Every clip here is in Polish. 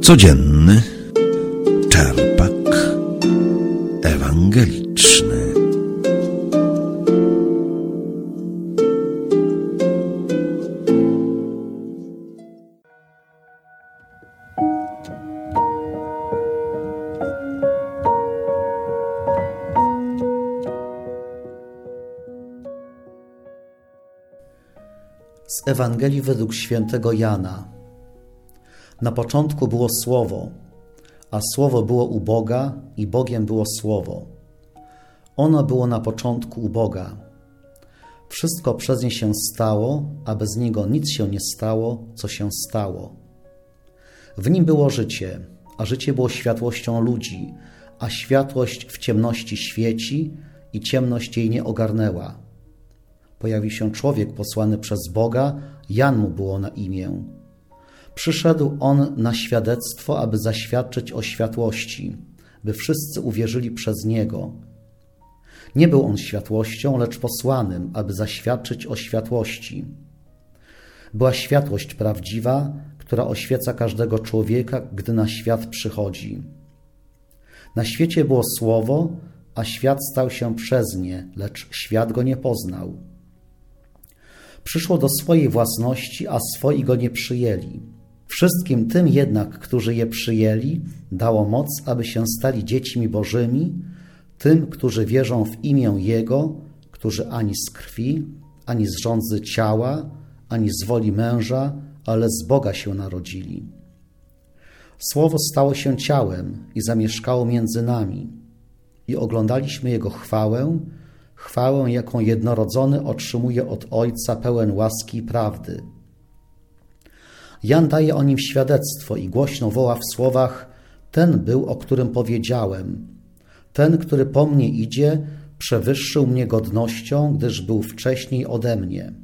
Codzienny czerpak ewangeliczny. Z Ewangelii według świętego Jana. Na początku było Słowo, a Słowo było u Boga i Bogiem było Słowo. Ono było na początku u Boga. Wszystko przez nie się stało, a bez niego nic się nie stało, co się stało. W nim było życie, a życie było światłością ludzi, a światłość w ciemności świeci i ciemność jej nie ogarnęła. Pojawił się człowiek posłany przez Boga, Jan mu było na imię. Przyszedł on na świadectwo, aby zaświadczyć o światłości, by wszyscy uwierzyli przez niego. Nie był on światłością, lecz posłanym, aby zaświadczyć o światłości. Była światłość prawdziwa, która oświeca każdego człowieka, gdy na świat przychodzi. Na świecie było Słowo, a świat stał się przez nie, lecz świat go nie poznał. Przyszło do swojej własności, a swoi go nie przyjęli. Wszystkim tym jednak, którzy je przyjęli, dało moc, aby się stali dziećmi Bożymi, tym, którzy wierzą w imię Jego, którzy ani z krwi, ani z żądzy ciała, ani z woli męża, ale z Boga się narodzili. Słowo stało się ciałem i zamieszkało między nami. I oglądaliśmy Jego chwałę, chwałę, jaką jednorodzony otrzymuje od Ojca, pełen łaski i prawdy. Jan daje o nim świadectwo i głośno woła w słowach: ten był, o którym powiedziałem. Ten, który po mnie idzie, przewyższył mnie godnością, gdyż był wcześniej ode mnie.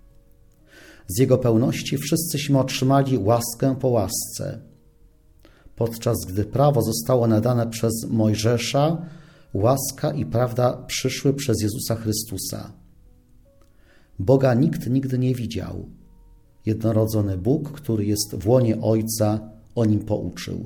Z jego pełności wszyscyśmy otrzymali łaskę po łasce. Podczas gdy prawo zostało nadane przez Mojżesza, łaska i prawda przyszły przez Jezusa Chrystusa. Boga nikt nigdy nie widział. Jednorodzony Bóg, który jest w łonie Ojca, o nim pouczył.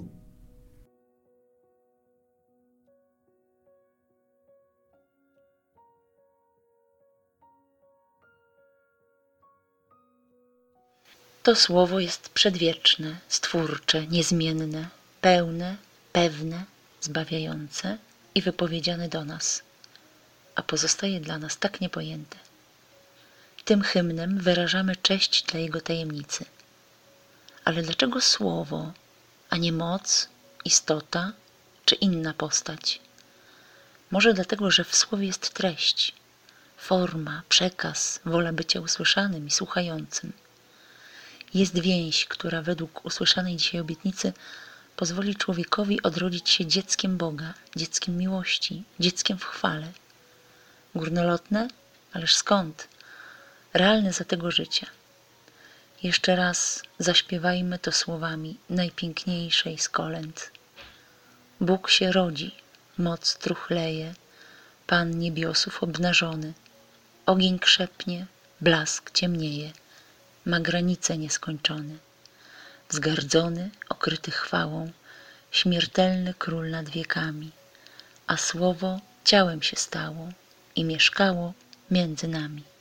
To słowo jest przedwieczne, stwórcze, niezmienne, pełne, pewne, zbawiające i wypowiedziane do nas, a pozostaje dla nas tak niepojęte. Tym hymnem wyrażamy cześć dla Jego tajemnicy. Ale dlaczego słowo, a nie moc, istota czy inna postać? Może dlatego, że w słowie jest treść, forma, przekaz, wola bycia usłyszanym i słuchającym. Jest więź, która według usłyszanej dzisiaj obietnicy pozwoli człowiekowi odrodzić się dzieckiem Boga, dzieckiem miłości, dzieckiem w chwale. Górnolotne? Ależ skąd? Realne za tego życia. Jeszcze raz zaśpiewajmy to słowami najpiękniejszej z kolęd. Bóg się rodzi, moc truchleje, Pan niebiosów obnażony. Ogień krzepnie, blask ciemnieje, ma granice nieskończone. Wzgardzony, okryty chwałą, śmiertelny król nad wiekami, a słowo ciałem się stało i mieszkało między nami.